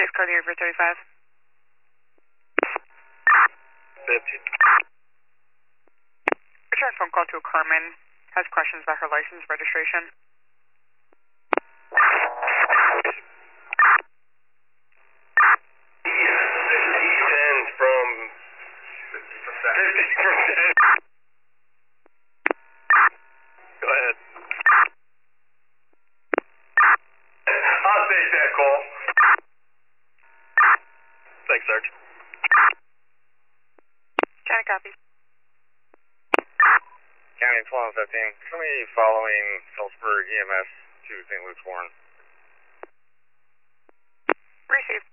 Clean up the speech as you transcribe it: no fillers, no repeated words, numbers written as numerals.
6 card here for 35. 50. Return phone call to a Carmen. Has questions about her license registration. E10 from 50 from 10. Go ahead. I'll take that call. Thanks, Sarge. County copy. County 1215. Show me following Phillipsburg EMS to St. Luke's Warren. Received.